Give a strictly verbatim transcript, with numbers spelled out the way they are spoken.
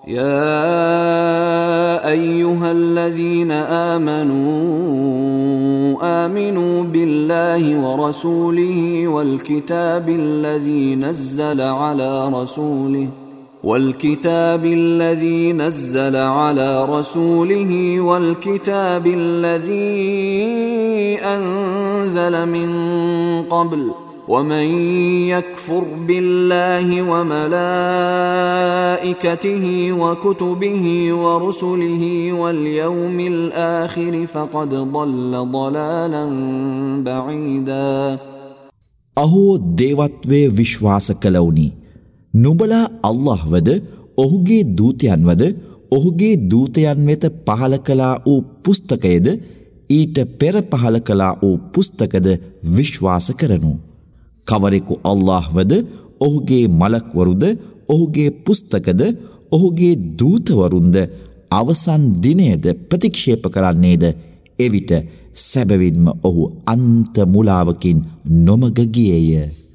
يا أيها الذين آمنوا آمنوا بالله ورسوله والكتاب الذي نزل على رسوله والكتاب الذي نزل على رسوله والكتاب الذي أنزل من قبل ومن يكفر بالله وملائكته وكتبه ورسله واليوم الآخر فقد ضل ضلالا بعيدا. أهو දේවත්වයේ විශ්වාස කළවුනි. නුඹලා අල්ලාහ් වද ඔහුගේ දූතයන් වද ඔහුගේ දූතයන් වෙත පහල කළා වූ පුස්තකයේද ඊට පෙර පහල කළා වූ පුස්තකද විශ්වාස කරනු. කවරෙකු අල්ලාහ් වද ඔහුගේ මලක්වරුද ඔහුගේ පුස්තකද ඔහුගේ දූතවරුන්ද අවසන් දිනයද ප්‍රතික්ෂේප කරන්නේද එවිට සැබවින්ම ඔහු අන්ත මුලාවකින් නොමග ගියේය.